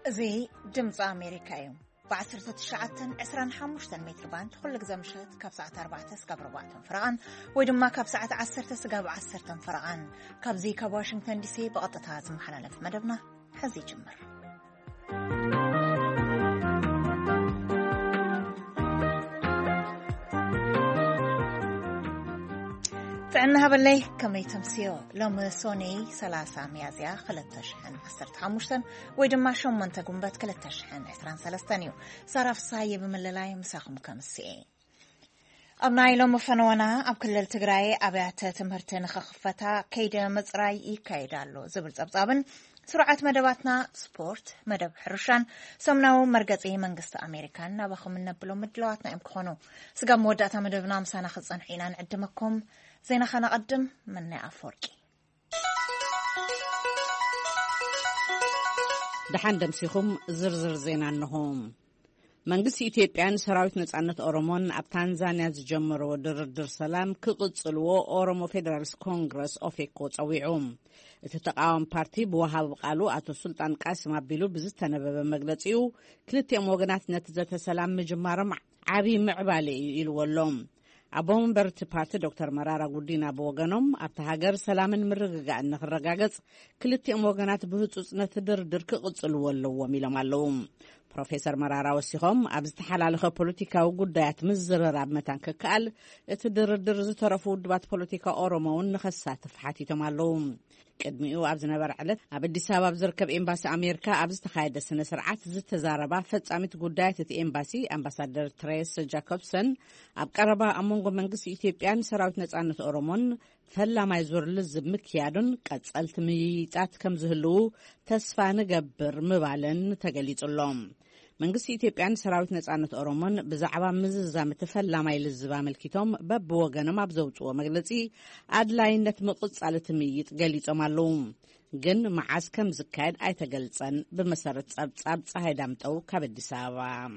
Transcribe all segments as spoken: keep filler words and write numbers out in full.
زي جمز أمريكا يوم بعشرة تشعة عشرين حمشة متر باند كل جزمشت كبسعة أربعة سكاب ربعة فرعان ويدما كبسعة عشرة سكاب عشرة فرعان كبزي كواشنطن دي سي بقطة هازم حلالة في مدبنا حزي جمر تعنا هبلي كمي تمسيو لوم سوني سلاسة ميازيا خلت تشحن عسرت حموشتن ويدما شو منتقون بات كلت تشحن عسران سلستانيو صارف صايب من الليلاي مساقم كمسي أبناي لوم فنوانا أب كل التقراي أبيعت تمهرتن خخفتا كيدا مزراي إي كيدالو زبر زبزابن سرعة مدباتنا سبورت مدب حرشان سمناو مرقزي منقست أمريكان نابخو من نبلو مدلواتنا امكخونو سقام موداتا مدبنا مسانا خصان حينان عدمكم زينا خانا قدم مني أفوركي دحان دمسيخم زرزر زينا أنهم منقس إثيوبيان سراويت نصعنت أورومون أب تنزانيا زجمرو دردر سلام كقصلو أورومو فيدرالس كونغرس أوفيكو تصويعهم اتتقاوم بارتي بوهاب قالو أتو سلطان قاسم أبيلو بزتنبب مقلتيو كلتيم وغنات نتزة سلام مجمارم عبي معبالي يلولوم أبوهم برت بارتي دكتور مرارا قدينا بوغنوم أبتهاجر سلامن مرققا نخرقاقص كلتيم وغنات بهتص نتدردر كقصلو ولو وميلمالوم بروفيسور مرارا وسيخم أبزتحلالخ بوليتيكا وقدايات مزرر عبمتان ككال اتدردر زترفو دبات بوليتيكا أورومون نخصات فحاتي تمالوم قدميو أبزنا برعلت أبدي سبب زركب إمباسي أمريكا أبزتخايد السنة سرعات زتزاربا فتسامت قدايات إمباسي أمباسادر تريس جاكوبسون أبقربا أمونغو منقس إثيوبيان سراوت نصعنت أورومون فلا ما يزور لزب مكيادن قصلت ميطات كم زهلو تسفا نغبر مبالن تغليص اللوم منقس إثيوبيان سراوت نصعنت أورومون بزعبا مززام تفلا ما يلزبا ملكيتهم بب وغنم ابزوصو مغلصي ادلاينت مقصالت ميط غليصم اللوم ግን معاس كم زكايد ايتغلصن بمسرت صبصاب صاي دامطو كبديسابا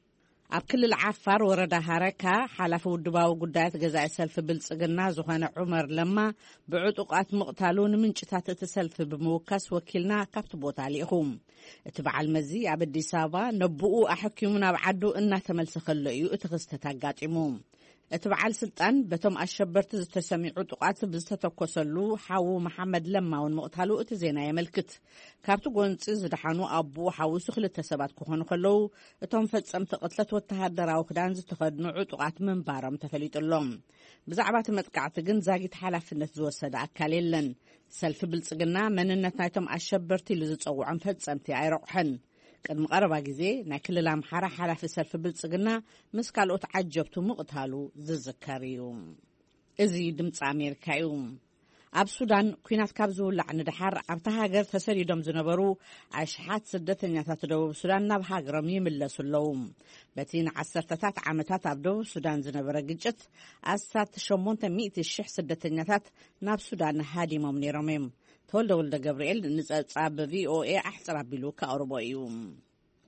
أب كل العفار وردا هركا حلف ودباو قدايت جزاء سلف بالصقنا زخان عمر لما بعطقات مقتالون من شتات تسلف بموكس وكلنا كبت بوت عليهم اتبع المزي عبدي سابا نبؤوا أحكمنا بعدو إنه تملس خلقيو اتغستتاقاتموم اتبع السلطان بتم أشبرت تسميع عطقات بزتتكسلو حاو محمد لما والمقتالو اتزينا يملكت كابتو قونصي زدحانو أبو حاو سخل تسبات كوهنو خلو اتم فتسمت قتلت وتهدراو خدان زتخدنو عطقات من بارم تفليت اللوم بزعبات متقعت جن زاقيت حلافنت زوسد أكاليلن سلف بالصقنا مننت نايتم أشبرتي لزتصوعن فتسمتي عيروحن قدم قربا جزي ناكل الامحارة حلف سلف بالصقنا مسكالو تعجبتو مقتالو زذكريوم ازي دمص أمريكايوم أب سودان كوينات كابزو لعن دحار أبتا هاجر تسريدوم زنبرو عشحات سدتنياتات دوب سودان ناب هاجرم يملسو اللوم باتين عسرتتات عامتات أبدو سودان زنبرا قجت أسات شمونت مئة الشح سدتنياتات ناب سودان هادي ممني رميم تولد ولد جبريل نصاب في او اي احصر بيلو كاوروبايوم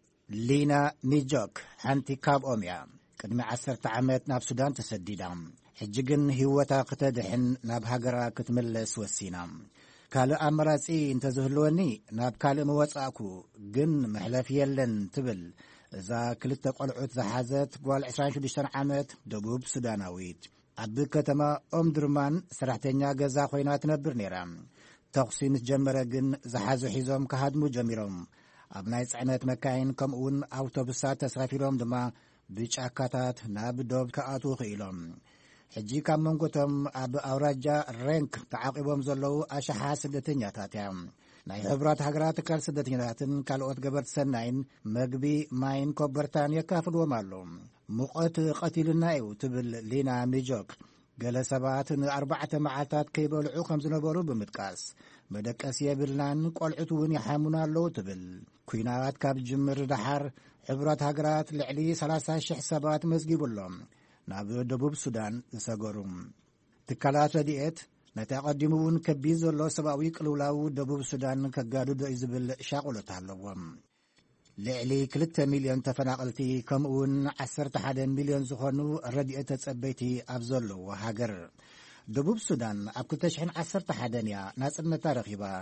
لينا ميجوك حنتي كاب اوميا قدم عشرة عامات ناب سودان تسديدام حججن هيوتا قتدحن ناب هاجرا كتملس وسينا كالو امراسي انت زهلوني ناب كالو موصاكو جن محلف يلن تبل اذا كلت قلعوت زحازت قال عشرين وشديشت عامات دبوب سوداناويت عبد كتما ام درمان سرحتنيا غزا خوينا تنبر نيرام تقسيم جمرة جن زحازو حيزوم كهادمو جميرهم أبناء صعنات مكاين كمون أوتوبسات تسافرهم دما بيشاكاتات ناب دوب كأتو خيلهم حجي كم منقطم أب أوراجا رنك تعاقبهم زلو أشحا سدتنياتاتهم ناي حبرات حقرات كال سدتنياتن كالوت قبرت سنين مقبي ماين كوبرتان يكافلو مالهم مقات قتلنا ايو تبل لينا ميجوك قال سبات أربعة معاتات كيبلعو خمس نبرو بمتقاس بدكاس يبلنان قلعتون يحامونا لو تبل كوينات كاب جمر دحر حبرات هاجرات لعلي ثلاثة شح سبات مسجيب اللهم ناب دبوب سودان زساقروم تكالات وديئت نتقدمون كبيز الله سباوي قلولاو دبوب سودان كقادو دو إزبل شاقلو تحلوهم لعلي كلتا مليون تفناقلتي كمون عسرت حدا مليون زخونو رديئة تسبيتي أفزلو وهاجر دبوب سودان أبكو تشحن عسرت حدانيا ناس المتا رخيبا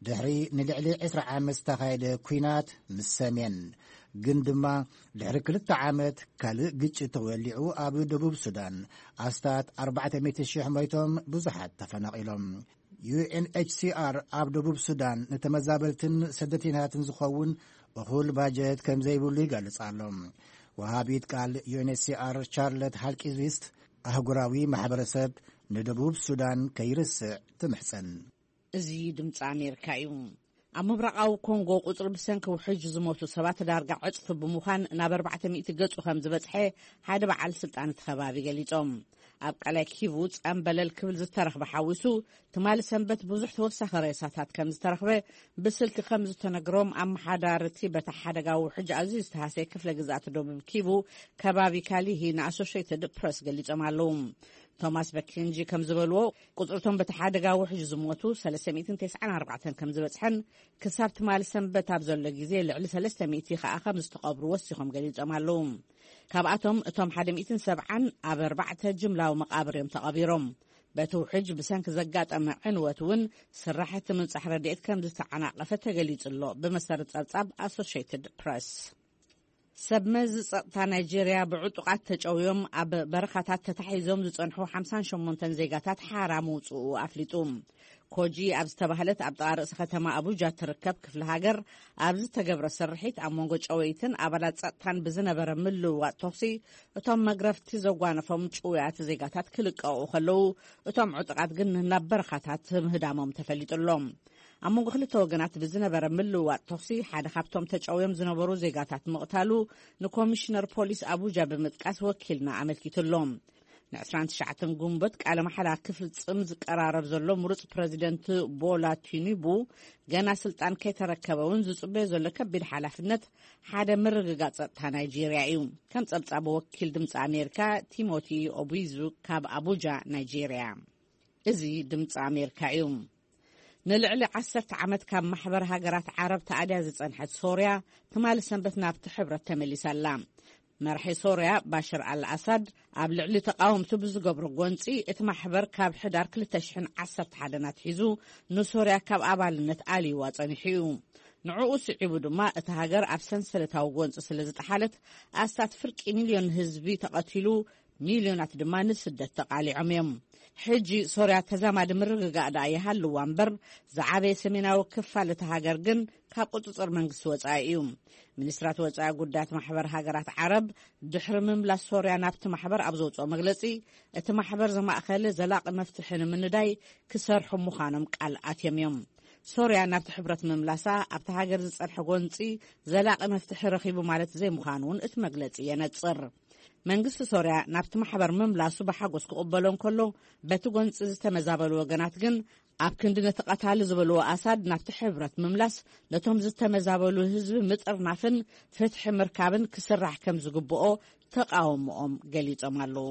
ድሕሪ ንልዕሊ عشرين ዓመት ዝተኻየደ ኩናት ምስ ሰሜን ግን ድማ ድሕሪ ክልተ ዓመት ካልእ ግጭት ተወሊዑ ኣብ ደቡብ ሱዳን ኣስታት ኣርባዕተ ሚእቲ ሽሕ ሞይቶም ብዙሓት ተፈናቒሎም ዩ ኤን ኤች ሲ ኣር ኣብ ደቡብ ሱዳን ንተመዛበልትን ስደተኛታትን ዝኸውን እኹል ባጀት ከም ዘይብሉ ይገልጽ ኣሎ። ወሃቢት ቃል ዩ ኤን ኤች ሲ ኣር ቻርለት ሃልቂዝዊስት ኣህጉራዊ ማሕበረሰብ ንደቡብ ሱዳን ከይርስዕ ትምሕፀን። እዚ ድምፂ ኣሜሪካ እዩ። ኣብ ምብራቃዊ ኮንጎ ቁፅሪ ብሰንኪ ውሕጅ ዝሞቱ ሰባት ዳርጋ ዕፅፊ ብምዃን ናብ ኣርባዕተ ሚእቲ ገጹ ከም ዝበፅሐ ሓደ በዓል ስልጣን እቲ ከባቢ ገሊፆም። ኣብ ቃላይ ኪቡ ጸምበለል ክብል ዝተረኽበ ሓዊሱ ትማሊ ሰንበት ብዙሕ ተወሳኺ ሬሳታት ከም ዝተረኽበ ብስልኪ ከም ዝተነግሮም ኣመሓዳርቲ በታ ሓደጋዊ ውሕጅ ኣዝዩ ዝተሃሰየ ክፍለ ግዛኣት ደቡብ ኪቡ ከባቢ ካሊሂ ንኣሶሽየትድ ፕረስ ገሊፆም ኣለዉ። ቶማስ በኪንጂ ከም ዝበልዎ ቁፅርቶም በቲ ሓደጋዊ ውሕጅ ዝሞቱ ሰለስተ ሚእትን ተስዓን ኣርባዕተን ከም ዝበፅሐን ክሳብ ትማሊ ሰንበት ኣብ ዘሎ ግዜ ልዕሊ ሰለስተ ሚእቲ ከዓ ከም ዝተቐብሩ ወሲኾም ገሊፆም ኣለዉ። ካብኣቶም እቶም ሓደ ሚእትን ሰብዓን ኣብ ኣርባዕተ ጅምላዊ መቃብር እዮም ተቐቢሮም። በቲ ውሕጅ ብሰንኪ ዘጋጠመ ዕንወት እውን ስራሕቲ ምንጻሕ ረድኤት ከም ዝተዓናቐፈ ተገሊጹ ኣሎ ብመሰረት ጸብጻብ ኣሶሽየትድ ፕረስ። ሰብ መዚ ጸጥታ ናይጄርያ ብዕጡቃት ተጨውዮም ኣብ በረኻታት ተታሒዞም ዝጸንሑ ሓምሳን ሸሞንተ ዜጋታት ሓራ ምውፅኡ ኣፍሊጡ። ኮጂ ኣብ ዝተባህለት ኣብ ጥቓ ርእሲ ከተማ ኣቡጃ ትርከብ ክፍሊ ሃገር ኣብ ዝተገብረ ስርሒት ኣብ መንጎ ጨወይትን ኣባላት ጸጥታን ብዝነበረ ምልውዋጥ ተኽሲ እቶም መግረፍቲ ዘጓነፎም ጭውያት ዜጋታት ክልቀቑ ከለዉ እቶም ዕጡቃት ግን ናብ በረኻታት ምህዳሞም ተፈሊጡሎም። ኣብ መንጎ ክልተ ወገናት ብዝነበረ ምልውዋጥ ተኽሲ ሓደ ካብቶም ተጨውዮም ዝነበሩ ዜጋታት ምቕታሉ ንኮሚሽነር ፖሊስ ኣቡጃ ብምጥቃስ ወኪልና ኣመልኪቱሎም። ንዕስራን ትሽዓተን ጉንበት ቃለ መሓላ ክፍልጽም ዝቀራረብ ዘሎ ምሩጽ ፕረዚደንት ቦላ ቲኑቡ ገና ስልጣን ከይተረከበውን ዝጽበዮ ዘሎ ከቢድ ሓላፍነት ሓደ ምርግጋጽ ጸጥታ ናይጄርያ እዩ። ከም ጸብጻብ ወኪል ድምፂ ኣሜሪካ ቲሞቲ ኦቢዙ ካብ ኣቡጃ ናይጄርያ። እዚ ድምፂ ኣሜሪካ እዩ። ንልዕሊ ዓሰርተ ዓመት ካብ ማሕበር ሃገራት ዓረብ ተኣድያ ዝጸንሐት ሶርያ ትማሊ ሰንበት ናብቲ ሕብረት ተመሊሳላ። መራሒ ሶርያ ባሽር አልአሳድ ኣብ ልዕሊ ተቃውምቱ ብዝገብሮ ጎንፂ እቲ ማሕበር ካብ ሕዳር ክልተ ሽሕን ዓሰርተ ሓደን ሒዙ ንሶርያ ካብ ኣባልነት ኣልይዋ ጸኒሑ እዩ። ንዕኡ ስዒቡ ድማ እቲ ሃገር ኣብ ሰንሰለታዊ ጎንፂ ስለ ዝጠሓለት ኣስታት ፍርቂ ሚልዮን ህዝቢ ተቐቲሉ ሚልዮናት ድማ ንስደት ተቃሊዖም እዮም። ሕጂ ሶርያ ተዛማዲ ምርግጋእ ዳ ይሃልዋ እምበር ዝዓበየ ሰሜናዊ ክፋል እቲ ሃገር ግን ካብ ቁፅፅር መንግስቲ ወፃኢ እዩ። ሚኒስትራት ወፃኢ ጉዳያት ማሕበር ሃገራት ዓረብ ድሕሪ ምምላስ ሶርያ ናብቲ ማሕበር ኣብ ዘውፅኦ መግለፂ እቲ ማሕበር ዘማእኸለ ዘላቂ መፍትሒ ንምንዳይ ክሰርሑ ምዃኖም ቃል ኣትዮም እዮም። ሶርያ ናብቲ ሕብረት ምምላሳ ኣብቲ ሃገር ዝጸንሐ ጎንፂ ዘላቂ መፍትሒ ረኺቡ ማለት ዘይምዃኑ እውን እቲ መግለፂ የነጽር። መንግስቲ ሶርያ ናብቲ ማሕበር ምምላሱ ብሓጎስ ክቕበሎ እንከሎ በቲ ጎንፂ ዝተመዛበሉ ወገናት ግን ኣብ ክንዲ ነቲ ቀታሊ ዝበልዎ ኣሳድ ናብቲ ሕብረት ምምላስ ነቶም ዝተመዛበሉ ህዝቢ ምጥርናፍን ፍትሒ ምርካብን ክስራሕ ከም ዝግብኦ ተቃውሞኦም ገሊፆም ኣለዉ።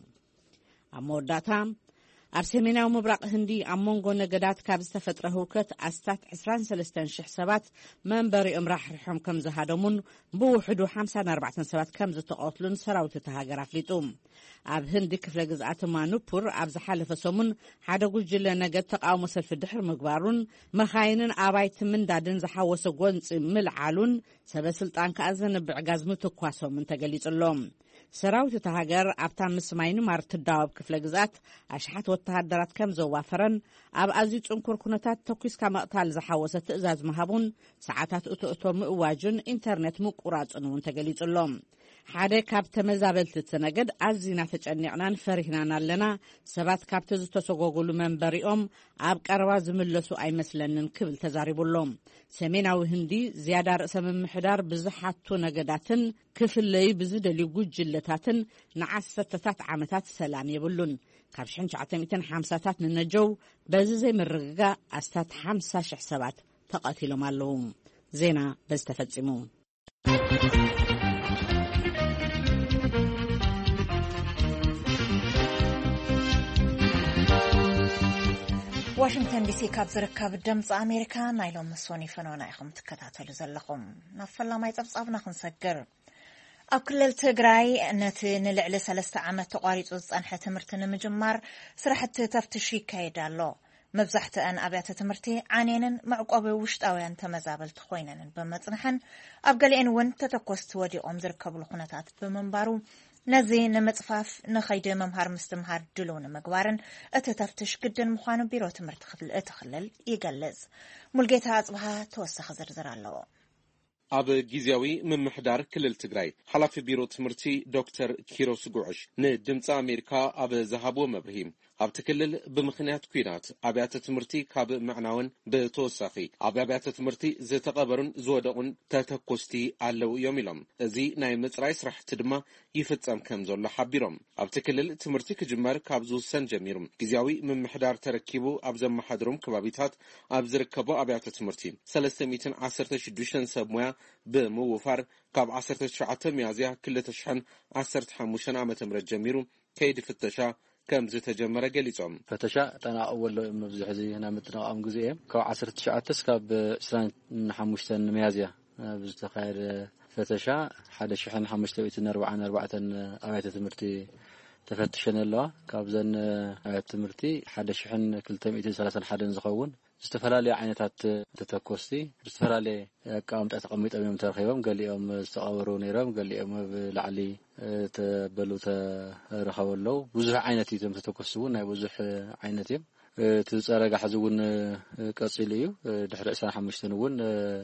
ኣብ መወዳእታ ኣብ ሰሜናዊ ምብራቕ ህንዲ ኣብ መንጎ ነገዳት ካብ ዝተፈጥረ ህውከት ኣስታት ዕስራን ሰለስተን ሽሕ ሰባት መንበሪኦም ራሕሪሖም ከም ዝሃደሙን ብውሕዱ ሓምሳን ኣርባዕተን ሰባት ከም ዝተቐትሉን ሰራዊት እቲ ሃገር ኣፍሊጡ። ኣብ ህንዲ ክፍለ ግዝኣት ማኑፑር ኣብ ዝሓለፈ ሰሙን ሓደ ጉጅለ ነገድ ተቃውሞ ሰልፊ ድሕሪ ምግባሩን መኻይንን ኣባይቲ ምንዳድን ዝሓወሰ ጎንፂ ምልዓሉን ሰበስልጣን ከዓ ዘንብዕ ጋዝ ምትኳሶምን ተገሊጹሎም። ሰራዊት እቲ ሃገር ኣብታ ምስ ማይንማር ትዳወብ ክፍለ ግዝኣት ኣሽሓት ወተሃደራት ከም ዘዋፈረን ኣብ ኣዝዩ ጽንኩር ኩነታት ተኲስካ መቕታል ዝሓወሰ ትእዛዝ ምሃቡን ሰዓታት እቶእቶ ምእዋጁን ኢንተርኔት ምቁራጽን እውን ተገሊጹሎም። ሓደ ካብ ተመዛበልቲ እቲ ነገድ ኣዝና ተጨኒቕናን ፈሪህናን ኣለና፣ ሰባት ካብቲ ዝተሰጎግሉ መንበሪኦም ኣብ ቀረባ ዝምለሱ ኣይመስለንን ክብል ተዛሪቡሎም። ሰሜናዊ ህንዲ ዝያዳ ርእሰ ምምሕዳር ብዝሓቱ ነገዳትን ክፍለይ ብዝደልዩ ጉጅለታትን ንዓሰርተታት ዓመታት ሰላም የብሉን። ካብ ሽሕን ትሽዓተ ሚእትን ሓምሳታት ንነጀው በዚ ዘይምርግጋ ኣስታት ሓምሳ ሽሕ ሰባት ተቐቲሎም ኣለዉ። ዜና በዚ ተፈጺሙ። ዋሽንግተን ዲሲ ካብ ዝርከብ ድምፂ ኣሜሪካ ናይ ሎሚ ሶኒ ፈኖና ኢኹም ትከታተሉ ዘለኹም። ናብ ፈላማይ ጸብጻብና ክንሰግር ኣብ ክልል ትግራይ ነቲ ንልዕሊ ሰለስተ ዓመት ተቋሪጹ ዝጸንሐ ትምህርቲ ንምጅማር ስራሕቲ ተፍትሽ ይካየድ ኣሎ። مبزحتان أبيات تمرتي عانينن معقوبة وشتاويان تمزابلت خوينن بمصنحن أبقالين ون تتكوست ودي أم زركب الخونتات بمنبارو نزي نمطفاف نخيد ممهار مستمهار دلون مقوارن اتتفتش قدن مخانو بيرو تمرت اتخلل يقلز ملقيتها أصبحها توسخ زرزر اللو أب جيزيوي من محدار كل التجري حلف بيرو تمرتي دكتور كيروس جوعش ندمت أمريكا أب ذهبوا مبهيم أب تكلل بمخنيات كوينات أبيات تمرتي كاب معناون بتوسخي أب أبيات تمرتي زي تقبرن زودقن تتكوستي علو يوميلم زي نايمت رايس رح تدما يفتم كمزول لحبيرم أب تكلل تمرتي كجمار كابزو سن جميرم جيزيوي من محدار تركيبو أب زم محدرم كبابيتات أب زركبو أبيات تمرتي سلسميتن عصرت شدوشن سبمويا بموفر كاب عصرت شعات ميازيا كل تشحن عصرت حموشن عمة مرج جميرو كيد فتشا كم زي تجمر قليتهم فتشا أنا أول مبزح زي هنا متنا أم جزئين كاب عصرت شعات كاب سلان حموشن ميازيا بزتخير فتشا حدا شحن حموشن بيتنا أربعة أربعة آيات تمرتي تفتشنا الله كاب زن آيات تمرتي حدا شحن كل تميتين ثلاثة حدا زخون استفرالي عينتات تتكوستي استفرالي كام تقميت أمام ترخيبهم قال لي أم استقوروا نيرهم قال لي أم بالعلي تبلو ترخوا له وزح عينتي تم تتكوسون هاي وزح عينتي تسأل حزون قصيليو دحر إسان حمشتنون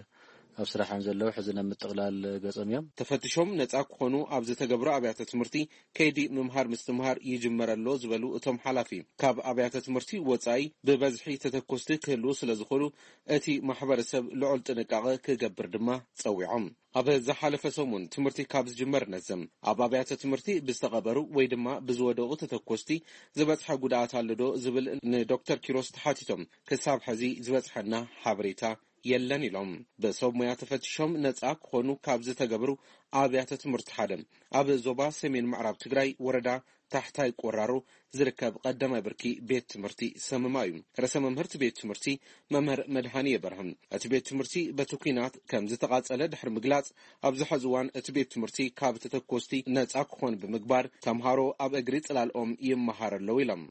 أبصراحة مزلوا حزنا متقلال قصميم تفتشهم نتاك خونو أبز تجبر أبيات تمرتي كيدي ممهار مستمهار يجمر اللوز بلو أتم حلافي كاب أبيات تمرتي وتاي ببزحي تتكوستي كلوس لزخلو أتي محبر السب لعل تنقاق كجبر دما تسويعم أبز حلف سومون تمرتي كابز جمر نزم أب أبيات تمرتي بستقبرو ويدما بزودو تتكوستي زبط حقودات هالدو زبل دكتور كيروس تحاتيتم كساب حزي زبط حنا حبريتا يلن لهم بسبب ما يتفتشهم نتاك خونو كابز تجبرو أبيات تمرت حدم أب زوبا سمين معرب تجري وردا تحتاي قرارو زركب قدم بركي بيت تمرتي سممايم رسم ممهرت بيت تمرتي ممهر مدهانية برهم أتبيت تمرتي بتوكينات كم زتقاط على دحر مقلات أبز حزوان أتبيت تمرتي كاب تتكوستي نتاك خون بمقبار تمهارو أب أجريت على الأم يمهار اللويلم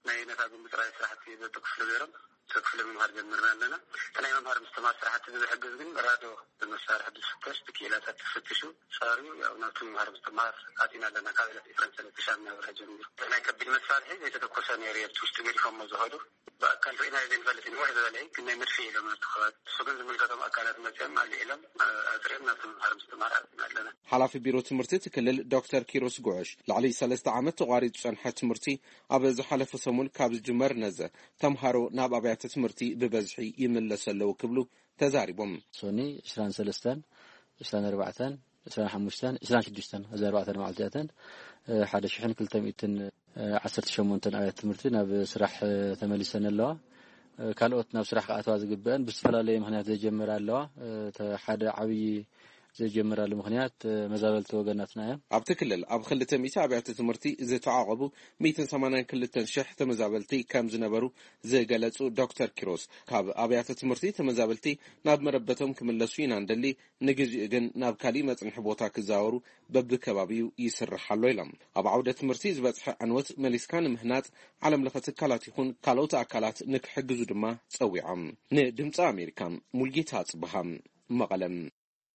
تكفل من هذا المرمان لنا أنا مهار مستمع صراحة بحق الزين رادو المسار حد الستاش تكيلات تفتشوا صاروا أو ناتو مهار مستمع عطينا لنا كذا في فرنسا نتشارنا ورجعنا أنا كبد المسار هي إذا تكوسان يريد تشتغل فم مزهدو كان في هنا إذا فلتين واحد ذلك كنا مرفي لما تخاط سكان زميل كتم أكلات مجمع مع العلم أدرينا في مهار مستمع عطينا لنا حلافي بيرو تمرتي تكلل دكتور كيروس جوعش لعلي سلسة عامة تغاريد صنحة تمرتي أبز حلف سمون كابز جمر نزة تمهارو ناب أبيات تمرتي ببزحي يملس له كبلو تزاربهم سوني إسلام سلستان إسلام أربعتان إسلام حموشتان إسلام شدوشتان هذا أربعتان معلتان حدا شحن كل تميتن عشرة شمونتن آيات تمرتين بسرح ثمانية سنة الله كالوتنا بسرح قاتواز جبان بسفلا لي مهنيات زي جمر الله حدا عوي زي جمر المهنيات مزابلتو جناتنا أب تكلل أب خلته ميتا أبيات تمرتي زي تعاقبوا ميتين ثمانين كل تنشح تمزابلتي كم زنبرو زي جلسوا دكتور كيروس كاب أبيات تمرتي تمزابلتي ناب مربتهم كملسوين عندلي نجز جن ناب كلمة نحبوتاك الزاورو بب كبابيو يسر حلو يلم أب عودة تمرتي زبط عنوت مليسكان مهنات على ملخت كالات يكون كالوت أكلات نك حجزو دما تسوي عم ندمت أمريكان ملقيتات بهم مقلم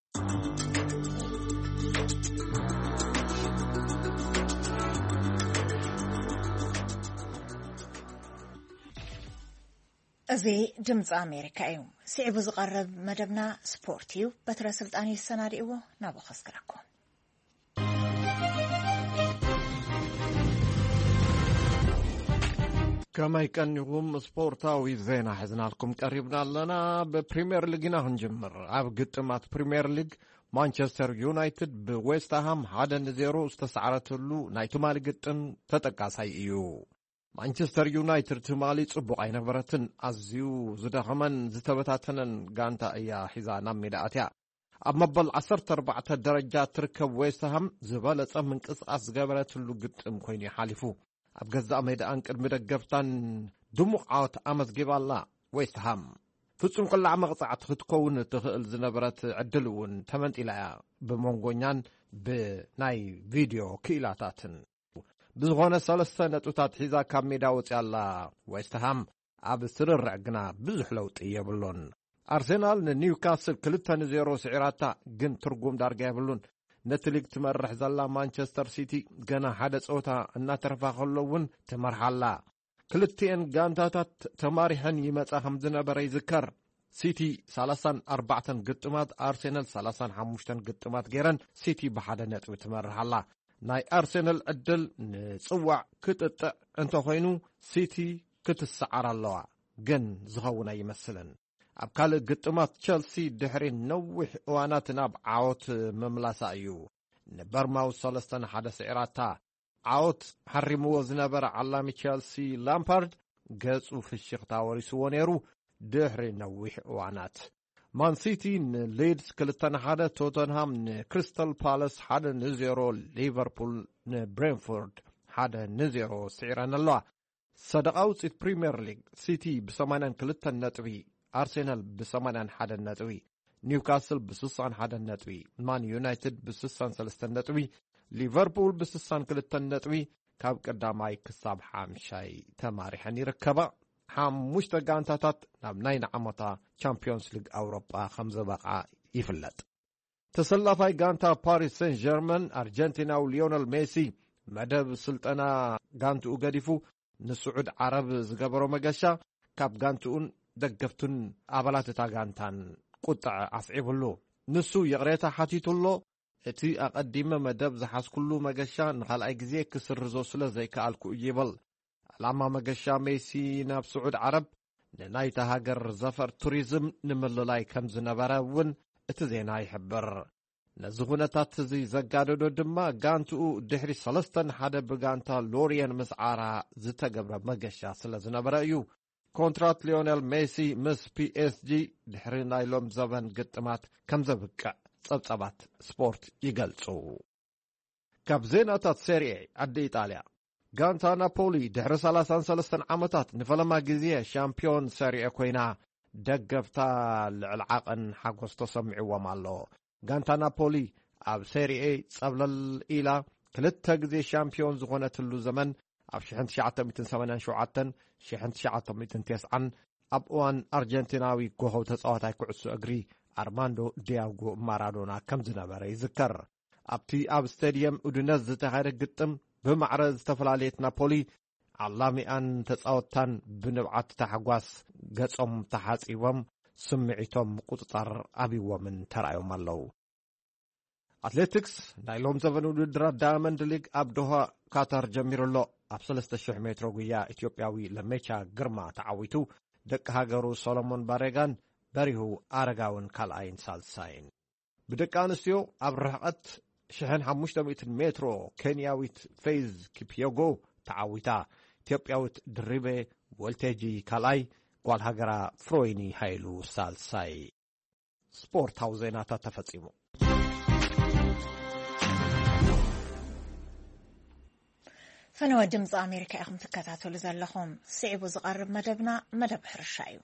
أزي دمز أمريكا أيوم سعب زقرب مدبنا سبورتيو بترسلت أني السيناريو نابو خسكركم كما يكن سبورتاوي زينا حزنا لكم قريبنا لنا ببريمير ليغنا هنجمر عب قطمات بريمير ليغ مانشستر يونايتد بويست هام حدا زيرو استسعرتلو ناي تمالي قطم تتقاساي ايو مانشستر يونايتد تمالي صبق اينبرتن ازيو زدخمن زتبتاتنن غانتا ايا حزانا ميداتيا اب مبل عشرة أربعة درجات تركب ويست هام زبالص منقصاص غبرتلو قطم كويني حالفو أب جزء ميدان قدم دقفتان دموعات أمس جبالا ويست هام فتصم كل عام قطعت تكون تخيل زنبرت عدلون تمنت إلى بمونغونيان بناي فيديو كيلاتاتن بزغونة ثلاث سنة تتحيزا كميدا وتعلا ويست هام ኣብ ስርርዕ ግና ብዙሕ ለውጢ የብሉን። ኣርሴናል ንኒውካስል ክልተ ንዜሮ ስዒራታ ግን ትርጉም ዳርጋ የብሉን። ነቲ ሊግ ትመርሕ ዘላ ማንቸስተር ሲቲ ገና ሓደ ጸወታ እናተረፋ ከሎ እውን ትመርሓላ። ክልቲአን ጋንታታት ተማሪሐን ይመጻ ከም ዝነበረ ይዝከር። ሲቲ ሰላሳ ወኣርባዕተ ግጥማት ኣርሴናል ሰላሳ ወሓሙሽተ ግጥማት ገይረን ሲቲ ብሓደ ነጥቢ ትመርሓላ። ናይ ኣርሴናል ዕድል ንጽዋዕ ክጥጥዕ እንተኾይኑ ሲቲ ክትሰዓር ኣለዋ፣ ግን ዝኸውን ኣይመስልን። ኣብ ካልእ ግጥማት ቸልሲ ድሕሪ ነዊሕ እዋናት ናብ ዓወት መምላሳ እዩ ንበርማውስ ሰለስተ ንሓደ ስዒራታ። ዓወት ሓሪምዎ ዝነበረ ዓላሚ ቸልሲ ላምፓርድ ገጹ ፍሽኽታ ወሪስዎ ነይሩ ድሕሪ ነዊሕ እዋናት። ማንሲቲ ንሊድስ ክልተ ንሓደ፣ ቶተንሃም ንክሪስታል ፓላስ ሓደ ንዜሮ፣ ሊቨርፑል ንብሬንፎርድ ሓደ ንዜሮ ስዒረን ኣለዋ። ሰደቓ ውፅኢት ፕሪምየር ሊግ ሲቲ ብሰማንያን ክልተ ነጥቢ፣ ኣርሴናል ብሰማንያን ሓደ ነጥቢ፣ ኒውካስል ብስሳን ሓደ ነጥቢ፣ ማን ዩናይትድ ብስሳን ሰለስተ ነጥቢ፣ ሊቨርፑል ብስሳን ክልተ ነጥቢ ካብ ቀዳማይ ክሳብ ሓምሻይ ተማሪሐን ይርከባ። ሓሙሽተ ጋንታታት ናብ ናይ ንዓመታ ቻምፒዮንስ ሊግ ኣውሮጳ ከም ዝበቕዓ ይፍለጥ። ተሰላፋይ ጋንታ ፓሪስ ሴን ጀርመን ኣርጀንቲናዊ ሊዮነል ሜሲ መደብ ስልጠና ጋንትኡ ገዲፉ ንስዑድ ዓረብ ዝገበሮ መገሻ ካብ ጋንትኡን ደገፍቱን ኣባላት እታ ጋንታን ቁጥዕ ኣስዒብሉ። ንሱ የቕሬታ ሓቲቱሎ እቲ ኣቐዲመ መደብ ዝሓዝኩሉ መገሻ ንኻልኣይ ግዜ ክስርዞ ስለ ዘይከኣልኩ እዩ ይብል። ዕላማ መገሻ ሜሲ ናብ ስዑድ ዓረብ ንናይታ ሃገር ዘፈር ቱሪዝም ንምልላይ ከም ዝነበረ እውን እቲ ዜና ይሕብር። ነዚ ኩነታት እዚ ዘጋደዶ ድማ ጋንትኡ ድሕሪ ሰለስተ ንሓደ ብጋንታ ሎሪየን ምስዓራ ዝተገብረ መገሻ ስለ ዝነበረ እዩ። ኮንትራት ሊዮኔል ሜሲ ምስ ፒኤስጂ ድሕሪ ናይ ሎም ዘበን ግጥማት ከም ዘብቅዕ ጸብጸባት ስፖርት ይገልጹ። ካብ ዜናታት ሴሪኤ ዓዲ ኢጣልያ ጋንታ ናፖሊ ድሕሪ ሰላሳ ወሰለስተ ዓመታት ንፈለማ ግዜ ሻምፒዮን ሴሪኤ ኮይና ደገፍታ ልዕል ዓቐን ሓጎስ ተሰሚዕዎም ኣሎ። ጋንታ ናፖሊ ኣብ ሴሪኤ ጸብለል ኢላ ክልተ ግዜ ሻምፒዮን ዝኾነትሉ ዘመን ኣብ ሽሕን ትሽዓተ ሚእትን ሰማንያን ሸውዓተን ሽሕን ትሽዓተ ሚእትን ትስዓን ኣብ እዋን ኣርጀንቲናዊ ጎሆው ተጻዋታይ ኩዕሶ እግሪ ኣርማንዶ ዲያጎ ማራዶና ከም ዝነበረ ይዝከር። ኣብቲ ኣብ ስታድየም ኡድነዝ ዝተኻየደ ግጥም ብማዕረ ዝተፈላለየት ናፖሊ ዓላሚኣን ተጻወታን ብንብዓት ተሓጓስ ገጾም ተሓጺቦም ስምዒቶም ቁጥጣር ኣብይዎምን ተራእዮም ኣለዉ። ኣትሌቲክስ ናይ ሎም ዘበን ውድድራት ዳያመንድ ሊግ ኣብ ዶሃ ካታር ጀሚሩሎ። ኣብ ሰለስተ ሽሕ ሜትሮ ጉያ ኢትዮጵያዊ ለሜቻ ግርማ ተዓዊቱ ደቂ ሃገሩ ሰሎሞን ባሬጋን በሪሁ ኣረጋውን ካልኣይን ሳልሳይን። ብደቂ ኣንስትዮ ኣብ ርሕቐት ሽሕን ሓሙሽተ ሚእትን ሜትሮ ኬንያዊት ፌዝ ኪፕዮጎ ተዓዊታ ኢትዮጵያዊት ድሪቤ ወልቴጂ ካልኣይ፣ ጓል ሃገራ ፍሮይኒ ሃይሉ ሳልሳይ። ስፖርታዊ ዜናታት ተፈጺሙ። ፈነወ ድምፂ ኣሜሪካ ኢኹም ትከታተሉ ዘለኹም። ስዒቡ ዝቐርብ መደብና መደብ ሕርሻ እዩ።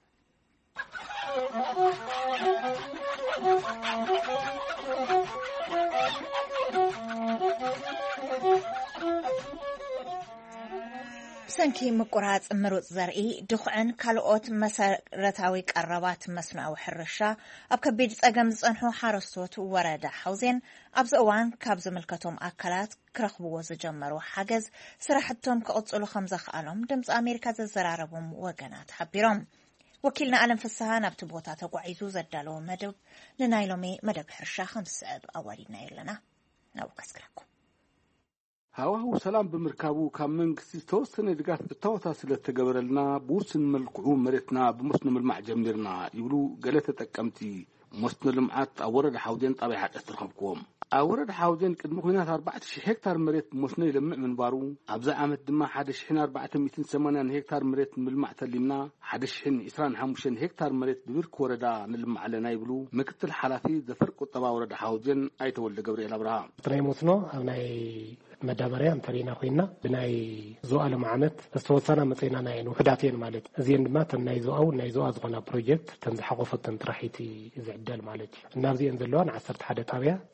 ሰንኪ ምቁራጽ ምሩጽ ዘርኢ ድኹዕን ካልኦት መሰረታዊ ቀረባት መስኖዊ ሕርሻ ኣብ ከቢድ ጸገም ዝጸንሑ ሓረስቶት ወረዳ ሓውዜን ኣብዚ እዋን ካብ ዝምልከቶም ኣካላት ክረኽብዎ ዝጀመሩ ሓገዝ ስራሕቶም ክቕጽሉ ከም ዘኽኣሎም ድምፂ ኣሜሪካ ዘዘራረቦም ወገናት ሓቢሮም። ወኪልና ኣለም ፍስሓ ናብቲ ቦታ ተጓዒዙ ዘዳለዎ መደብ ንናይ ሎሚ መደብ ሕርሻ ከም ዝስዕብ ኣዋዲድና የለና ናብኡ ከስክረኩም። ሃዋህው ሰላም ብምርካቡ ካብ መንግስቲ ዝተወሰነ ድጋፍ እታወታ ስለተገበረልና ብውስን መልክዑ መሬትና ብመስኖ ምልማዕ ጀሚርና ይብሉ ገለ ተጠቀምቲ መስኖ ልምዓት ኣብ ወረዳ ሓውዜን ጣብያ ሓጨት ትረኸብክዎም። ኣብ ወረዳ ሓውዜን ቅድሚ ኩናት ኣርባዕተ ሽሕ ሄክታር መሬት መስኖ ይለምዕ ምንባሩ ኣብዛ ዓመት ድማ ሓደ ሽሕን ኣርባዕተ ሚእትን ሰማንያን ሄክታር መሬት ምልማዕ ተሊምና ሓደ ሽሕን ዒስራን ሓሙሽተን ሄክታር መሬት ብብርኪ ወረዳ ንልምዕ ኣለና ይብሉ ምክትል ሓላፊ ዘፈር ቁጠባ ወረዳ ሓውዜን ኣይተወልደ ገብርኤል ኣብርሃ። ናይ መስኖ ኣብ ናይ መዳበርያ እንተሪና ኮይና ብናይ ዞኣ ሎም ዓመት ዝተወሰና መፅና ናይ ውሕዳት እየን ማለት እዚአን ድማ ተን ናይ ዞኣው ናይ ዞኣ ዝኾና ፕሮጀክት ተን ዝሓቆፈተን ጥራሒቲ ዝዕደል ማለት እዩ። እናብዚአን ዘለዋ ንዓሰርተ ሓደ ጣብያ ተን ናይ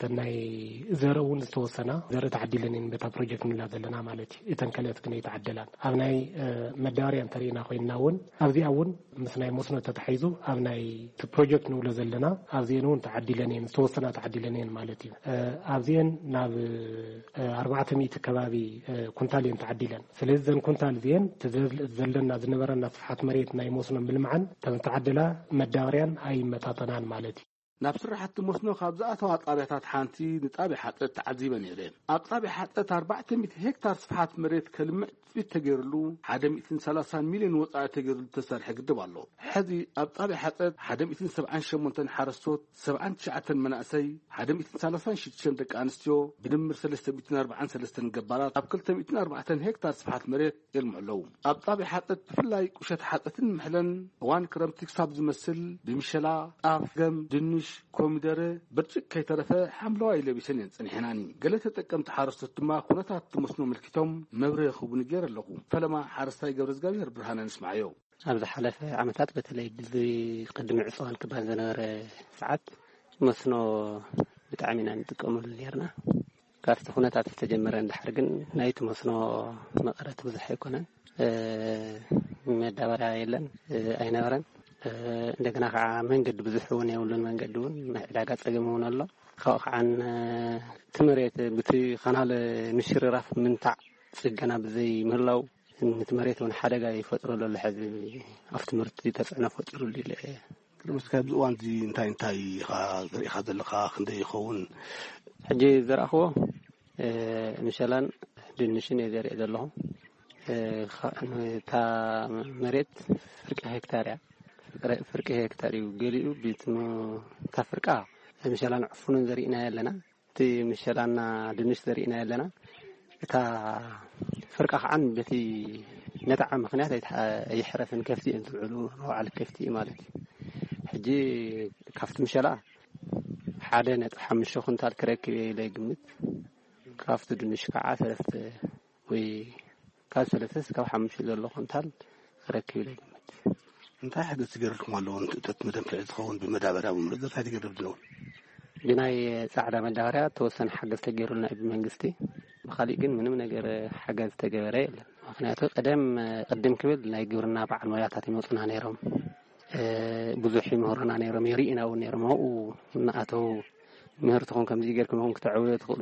ዘረውን ዝተወሰና ዘረ ተዓዲለን በታ ፕሮጀክት ንላ ዘለና ማለት እተን ከለት ግን ይተዓደላን ኣብ ናይ መዳበርያ እንተሪና ኮይናውን ኣብዚኣውን ምስ ናይ መስኖ ተተሓይዙ ኣብ ናይ ፕሮጀክት ንብሎ ዘለና ኣብዚአን ተዓዲለን ዝተወሰና ተዓዲለን ማለት እዩ ኣብዚአን ናብ ኣርባዕተ ሚእቲ ከባቢ ኩንታል ተዓዲለን ስለዚ ዘን ኩንታል ዚአን ዘለና ዝነበረና ስፍሓት መሬት ናይ መስኖ ምልምዓን ተተዓደላ መዳበርያን ኣይመጣጠናን ማለት እዩ ናብ ስራሕቲ መስኖ ካብ ዝኣተዋ ጣብያታት ሓንቲ ንጣብያ ሓጠት ተዓዚበን እየን ኣብ ጣብያ ሓጠት ኣርባዕተ ሚእቲ ሄክታር ስፍሓት መሬት ከልምዕ ፅቢት ተገይሩሉ ሓደ ሚእትን ሰላሳን ሚልዮን ወፃኢ ተገይሩሉ ተሰርሐ ግድብ ኣሎ ሕዚ ኣብ ጣብያ ሓጠት ሓደ ሚእትን ሰብዓን ሸሞንተን ሓረስቶት ሰብዓን ትሽዓተን መናእሰይ ሓደ ሚእትን ሰላሳን ሽዱሽተን ደቂ ኣንስትዮ ብድምር ሰለስተ ሚእትን ኣርባዓን ሰለስተን ገባራት ኣብ ክልተ ሚእትን ኣርባዕተን ሄክታር ስፍሓት መሬት የልምዑ ኣለዉ ኣብ ጣብያ ሓጠት ብፍላይ ቁሸት ሓጠትን ምሕለን እዋን ክረምቲ ክሳብ ዝመስል ብምሸላ ጣፍ ገም ድንሽ ኮሚደረ ብርጭቅ ከይተረፈ ሓምለዋይ ለቢሰን የንፅንሕናኒ ገለ ተጠቀምቲ ሓረስቶት ድማ ኩነታት መስኖ ምልክቶም መብረ ይኽቡን ገይር ኣለኹ ፈለማ ሓረስታይ ገብረ እግዚአብሔር ብርሃነ ንስማዓዮ ኣብ ዝሓለፈ ዓመታት በተለይ ብቅድሚ ዕፅዋን ክባል ዝነበረ ሰዓት መስኖ ብጣዕሚ ኢና ንጥቀመሉ ነርና ካብቲ ኩነታት ዝተጀመረ እንድሕር ግን ናይቲ መስኖ መቐረት ብዙሕ ኣይኮነን መዳበርያ የለን ኣይነበረን እንደገና ከዓ መንገድ ብዙሕ እውን የብሉን መንገድ እውን ዕዳጋ ፀገም እውን ኣሎ ካብኡ ከዓ ትመሬት ብቲ ካናል ምሽርራፍ ምንታዕ ፅገና ብዘይ ምህላው ነቲ መሬት እውን ሓደጋ ይፈጥረሉ ኣሎ ሕዚ ኣብቲ ምርት ተፅዕኖ ፈጢሩሉ ኢለ ምስካ ብእዋን እዚ እንታይ እንታይ ኢኻ ዘለካ ክንደይ ይኸውን ሕጂ ዝረኣኽቦ ምሸላን ድንሽን እየ ዘርኢ ዘለኹ እታ መሬት ፍርቂ ሄክታር እያ ፍርቂ ሄክታር እዩ ገሊኡ ቢትኑ ታፍርቃ ምሸላን ዕፉንን ዘሪእና ያለና እቲ ምሸላና ድንሽ ዘሪእና ያለና እታ ፍርቃ ከዓን በቲ ነታዓ ምክንያት ኣይሕረፍን ከፍቲ እየን ዝውዕሉ ረውዓል ከፍቲ ማለት እዩ ሕጂ ካብቲ ምሸላ ሓደ ነጥቢ ሓሙሽተ ኩንታል ክረክብ ኢለ ይግምት ካብቲ ድንሽ ከዓ ሰለስተ ወይ ካብ ሰለስተ እስካብ ሓሙሽተ ዘሎ ኩንታል ክረክብ ኢለ ይግምት እንታይ ሓገዝ ትገርልኩም ኣለዎ ንትእተት መደምፍዕ ዝኸውን ብመዳበርያ ብምርጥ እንታይ ትገርብ ዝለውን ብናይ ፃዕዳ መዳበርያ ተወሰነ ሓገዝ ተገይሩልና ብመንግስቲ ብኻሊእ ግን ምንም ነገር ሓገዝ ተገበረ የለን ምክንያቱ ቀደም ቅድም ክብል ናይ ግብርና በዓል ሞያታት ይመፁና ነይሮም ብዙሕ ይምህሩና ነይሮም የሪእና እውን ነይሮም ኣብኡ እናኣተው ምህርትኹም ከምዚ ጌርኩም ኢኹም ክትዕብዩ ትኽእሉ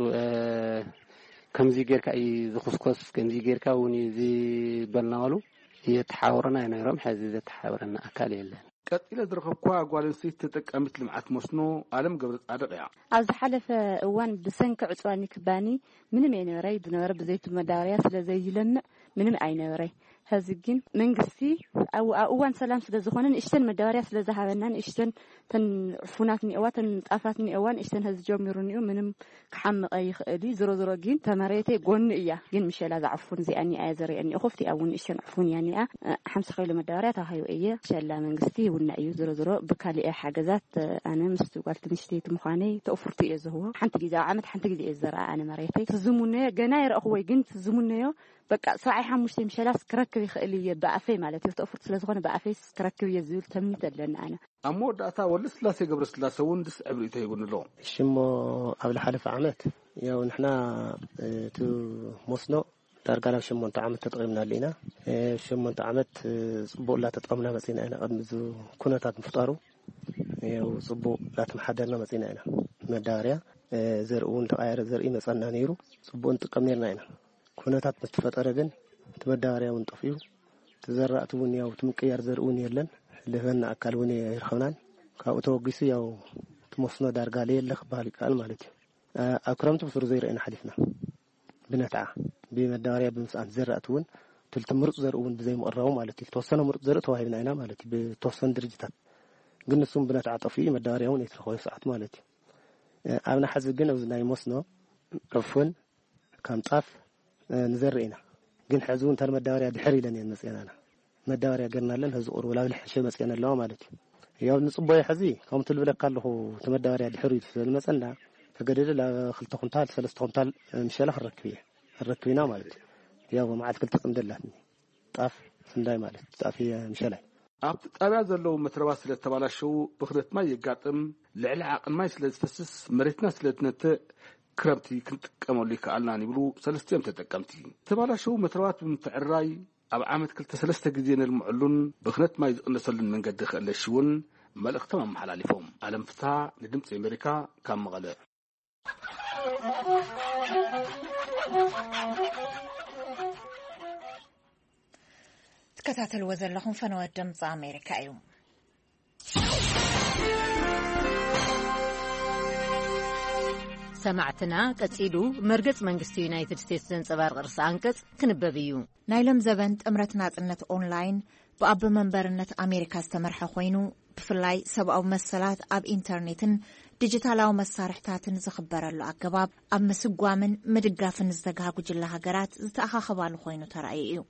ከምዚ ጌርካ እዩ ዝኹስኮስ ከምዚ ጌርካ እውን ዝበልናበሉ የተሓወረና ነይሮም ሕዚ ዘተሓወረና ኣካል የለን ቀጥለ ዝረኸብኳ ጓል ኣንስተይቲ ተጠቃሚት ልምዓት መስኖ ኣለም ገብረ ጻድቅ እያ ኣብ ዝሓለፈ እዋን ብሰንኪ ዕፅዋኒ ክባኒ ምንም ኣይነበረይ ዝነበረ ብዘይቱ መዳበርያ ስለዘይለምዕ ምንም ኣይነበረይ ሕዚ ግን መንግስቲ ኣብ እዋን ሰላም ስለ ዝኾነ ንእሽተን መዳበርያ ስለ ዝሃበና ንእሽተን ተን ዕፉናት ኒአዋ ተን ጣፋት ኒአዋ ንእሽተን ሕዚ ጀሚሩ ኒኡ ምንም ክሓምቐ ይኽእል ዝሮ ዝሮ ግን ተመሬተይ ጎኒ እያ ግን ምሸላ ዝዓፉን እዚኣ ኒኣ ዘሪአኒ እኹፍቲ እውን ንእሽተን ዕፉን እያ ኒኣ ሓምሳ ኪሎ መዳበርያ ተባሂቡ እየ ሸላ መንግስቲ ይውና እዩ ዝሮ ዝሮ ብካሊእ ሓገዛት ኣነ ምስ ጓል ትንሽተይቲ ምዃነይ ተእፍርቲ እየ ዝህቦ ሓንቲ ግዜ ኣብ ዓመት ሓንቲ ግዜ እየ ዝረአ ኣነ መሬተይ ትዝሙነዮ ገና ይረአኽወይ ግን ትዝሙነዮ በቃ ሰብዓይ ሓሙሽተ ምሸላስ ክረክብ ይኽእል እየ ብኣፈይ ማለት እዩ ተእፍርቲ ስለዝኾነ ብኣፈይ ክረክብ እየ ዝብል ተምኒት ኣለና ኣነ ኣብ መወዳእታ ወለ ስላሴ ገብረ ስላሴ እውን ድስ ዕብሪቶ ይብንሎ ሽሞ ኣብ ዝሓለፈ ዓመት ያው ንሕና እቲ መስኖ ዳርጋ ናብ ሸሞንተ ዓመት ተጠቒምናሉ ኢና ሸሞንተ ዓመት ፅቡቅ እናተጠቐምና መፂና ኢና ቅድሚ እዚ ኩነታት ምፍጣሩ ያው ፅቡቅ እናተመሓደርና መፂና ኢና መዳበርያ ዘርኢ እውን ተቃየረ ዘርኢ መፀና ነይሩ ፅቡቅ ንጥቀም ነርና ኢና ኩነታት ምስተፈጠረ ግን ተመዳበርያ እውን ጠፍዩ ተዘራእቲ እውን ያው ትምቅያር ዘርኢ እውን የለን ለፈና ኣካል እውን ይርከብናን ካብኡ ተወጊሱ ያው ትመስኖ ዳርጋ ለየለ ክበሃል ይከኣል ማለት እዩ ኣብ ክረምቲ ብስሩ ዘይረአና ሓሊፍና ብነትዓ ብመዳበርያ ብምስኣን ዘራእቲ እውን ትልቲ ምርፅ ዘርኢ እውን ብዘይምቕረቡ ማለት እዩ ተወሰነ ምርፅ ዘርኢ ተዋሂብና ኢና ማለት እዩ ብተወሰኑ ድርጅታት ግን ንሱም ብነትዓ ጠፍዩ መዳበርያ እውን የተረኸበ ሰዓት ማለት እዩ ኣብና ሕዚ ግን ኣብዚ ናይ መስኖ ዕፉን ከም ጣፍ ንዘርኢ ኢና ግን ሕዚ እውን ተን መዳበርያ ድሕር ኢለን እየን መፅአናና መዳበርያ ገርናለን ህዚ ቁርቡ ላብ ልሕሸ መፅአና ኣለዋ ማለት እዩ ያው ንፅቦይ ሕዚ ከምቲ ልብለካ ኣለኹ ተመዳበርያ ድሕር እዩ ስለዝመፀና ተገደደ ላብ ክልተ ኩንታል ሰለስተ ኩንታል ምሸላ ክረክብ እየ ክረክብ ኢና ማለት እዩ ያው መዓልቲ ክልተ ፅምዲ ኣላትኒ ጣፍ ስንዳይ ማለት ጣፍ ምሸላይ ኣብቲ ጣብያ ዘለዉ መትረባት ስለ ተባላሸው ብኽነት ማይ የጋጥም ልዕሊ ዓቕን ማይ ስለ ዝፈስስ መሬትና ስለ ዝነተ ክረምቲ ክንጥቀመሉ ይከኣልናን ይብሉ ሰለስቲኦም ተጠቀምቲ ተባላሸው መትረባት ብምትዕራይ ኣብ ዓመት ክልተ ሰለስተ ግዜ ንልምዐሉን ብኽነት ማይ ዝቕነሰሉን መንገዲ ክእለሽ እውን መልእኽቶም ኣመሓላሊፎም ዓለም ፍትሃ ንድምፂ ኣሜሪካ ካብ መቐለ تكتاتل وزلهم فنوات دمز أمريكا يوم سمعتنا كتيلو مرقص منغستي يونايتد ستيتس زنصبار قرص أنقص كنببيو نايلم زبنت امرتنا انت اونلاين بأب منبرنت أمريكا استمرح خوينو بفلاي سبعو مسلات أب إنترنتن ديجيتالاو مسارحتاتن زخبرلو أقباب أب مسقوامن مدقافن زدقاقو جلا هاقرات زتأخاخبالو خوينو ترأييو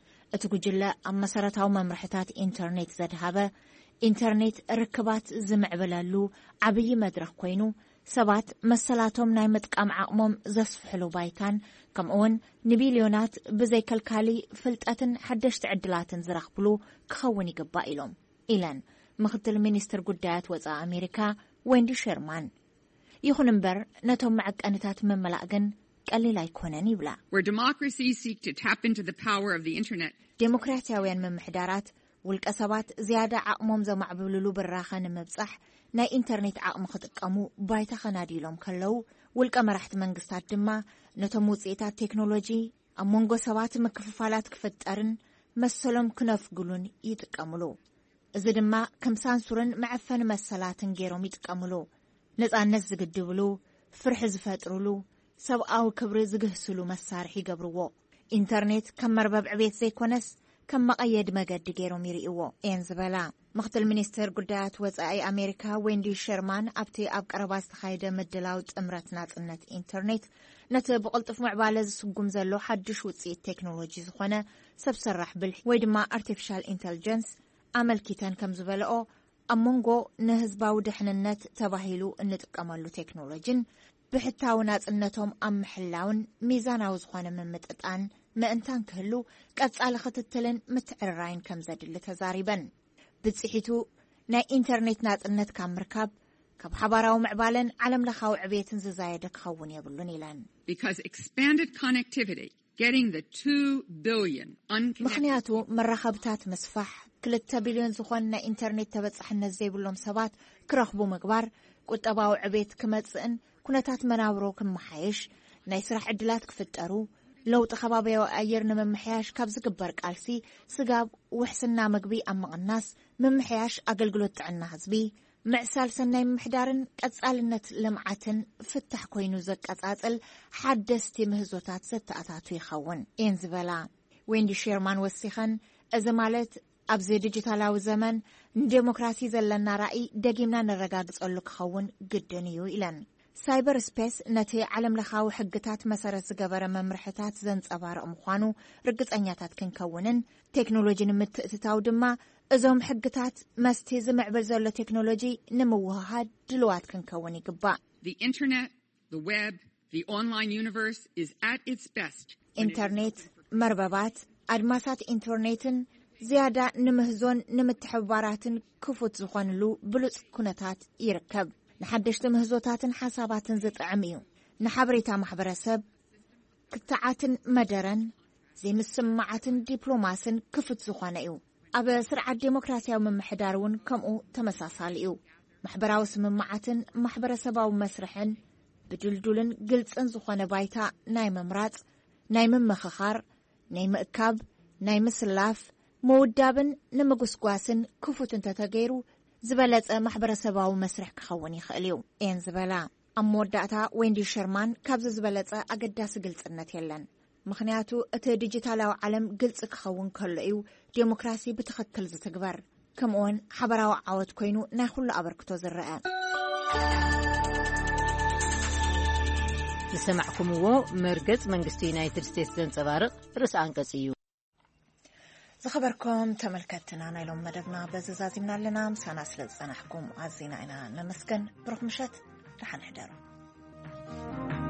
اتقجلا أم مسارتاو ممرحتات إنترنت زدهابا إنترنت ركبات زمعبلالو عبي مدرخ خوينو سبات مسلاتهم ناي متقام عقمهم زصفحلو بايتان كم اون نبيليونات بزي كالكالي فلتاتن حدش تعدلاتن زرخبلو كخوني قبائلهم إلان مختل مينستر قدات وزا أمريكا ويندي شيرمان يخون انبر نتهم معك أنتات من ملاقن قال لا يكونن يبلا Where democracies seek to tap into the power of the internet. ديمقراطياويان من محدارات والكسبات زيادة عقمهم زو معبلولو براخان مبصح ناي انترنت عقم خطقامو بايتا خناديلهم كلو والكامرحت منغستات دما نتم وصيتات تكنولوجي امونغو سبات مكففالات كفترن مسلم كنفقلون يتقاملو እዚ ድማ ከም ሳንሱርን معفن መሰላትን ገይሮም ይጥቀምሉ ነፃነት ዝግድብሉ ፍርሕ ዝፈጥሩሉ ሰብኣዊ ክብሪ ዝግህስሉ መሳርሒ ይገብርዎ ኢንተርኔት ከም መርበብ ዕቤት ዘይኮነስ ከም መቀየድ መገዲ ገይሮም ይርእይዎ እየን ዝበላ ምክትል ሚኒስትር ጉዳያት ወፃኢ ኣሜሪካ ዌንዲ ሸርማን ኣብቲ ኣብ ቀረባ ዝተኻየደ ምድላው ጥምረት ናጽነት ኢንተርኔት ነቲ ብቕልጡፍ ምዕባለ ዝስጉም ዘሎ ሓድሽ ውፅኢት ቴክኖሎጂ ዝኾነ ሰብ ሰራሕ ብልሒ ወይ ድማ artificial intelligence ኣመልኪተን ከም ዝበለኦ ኣሞንጎ ንህዝባዊ ድሕንነት ተባሂሉ እንጥቀመሉ ቴክኖሎጂን ብሕታዊ ናጽነቶም ኣብ ምሕላውን ሚዛናዊ ዝኾነ ምምጥጣን ምእንታን ክህሉ ቀጻሊ ክትትልን ምትዕርራይን ከም ዘድሊ ተዛሪበን ብጽሒቱ ናይ ኢንተርኔት ናጽነት ካብ ምርካብ ካብ ሓባራዊ ምዕባለን ዓለም ለኻዊ ዕብየትን ዝዛየደ ክኸውን የብሉን ኢለን because expanded connectivity getting the two billion unconnected ምኽንያቱ መራኸብታት መስፋሕ ክልተ ቢልዮን ዝኾን ናይ ኢንተርኔት ተበጻሕነት ዘይብሎም ሰባት ክረኽቡ ምግባር ቁጠባዊ ዕብየት ክመጽእን ኩነታት መናብሮ ክመሓየሽ ናይ ስራሕ ዕድላት ክፍጠሩ ለውጥ ከባቢያዊ ኣየር ንምምሕያሽ ካብ ዝግበር ቃልሲ ስጋብ ውሕስና ምግቢ ኣብ ምቕናስ ምምሕያሽ ኣገልግሎት ጥዕና ህዝቢ ምዕሳል ሰናይ ምምሕዳርን ቀጻልነት ልምዓትን ፍታሕ ኮይኑ ዘቀጻጽል ሓደስቲ ምህዞታት ዘተኣታቱ ይኸውን እየን ዝበላ ዌንዲ ሸርማን ወሲኸን እዚ ማለት ኣብዚ ዲጂታላዊ ዘመን ንዴሞክራሲ ዘለና ራእይ ደጊምና ንረጋግጸሉ ክኸውን ግድን እዩ ኢለን ሳይበር ስፔስ ነቲ ዓለም ለኻዊ ሕግታት መሰረት ዝገበረ መምርሕታት ዘንጸባርቕ ምዃኑ ርግጸኛታት ክንከውንን ቴክኖሎጂ ንምትእትታው ድማ እዞም ሕግታት መስቲ ዝምዕብል ዘሎ ቴክኖሎጂ ንምውህሃድ ድልዋት ክንከውን ይግባእ The internet, the web, the online universe is at its best. ኢንተርኔት መርበባት ኣድማሳት ኢንተርኔትን ዝያዳ ንምህዞን ንምትሕባራትን ክፉት ዝኾንሉ ብሉጽ ኩነታት ይርከብ ንሓደሽቲ ምህዞታትን ሓሳባትን ዝጥዕም እዩ ንሓበሬታ ማሕበረሰብ ክትዓትን መደረን ዘይምስማዓትን ዲፕሎማስን ክፉት ዝኾነ እዩ ኣብ ስርዓት ዴሞክራሲያዊ ምምሕዳር እውን ከምኡ ተመሳሳሊ እዩ ማሕበራዊ ስምማዓትን ማሕበረሰባዊ መስርሕን ብድልዱልን ግልጽን ዝኾነ ባይታ ናይ መምራጽ ናይ ምምኽኻር ናይ ምእካብ ናይ ምስላፍ መውዳብን ንምጉስጓስን ክፉትን ተተገይሩ ዝበለጸ ማሕበረሰባዊ መስርሕ ክኸውን ይኽእል እዩ እየን ዝበላ ኣብ መወዳእታ ዌንዲ ሸርማን ካብዚ ዝበለጸ ኣገዳሲ ግልጽነት የለን ምኽንያቱ እቲ ዲጂታላዊ ዓለም ግልጽ ክኸውን ከሎ እዩ ዴሞክራሲ ብትኽክል ዝትግበር ከምኡውን ሓበራዊ ዓወት ኮይኑ ናይ ኩሉ ኣበርክቶ ዝርአ ዝሰማዕኩምዎ መርገጽ መንግስቲ ዩናይትድ ስቴትስ ዘንጸባርቕ ርእሰ አንቀጽ እዩ ዝኸበርኩም ተመልከትና ናይሎም መደብና በዝዛዚምና ኣለና ምሳና ስለ ዝጸናሕኩም ኣዚና ኢና ነመስገን ብሩኽ ምሸት ደሓን ሕደሩ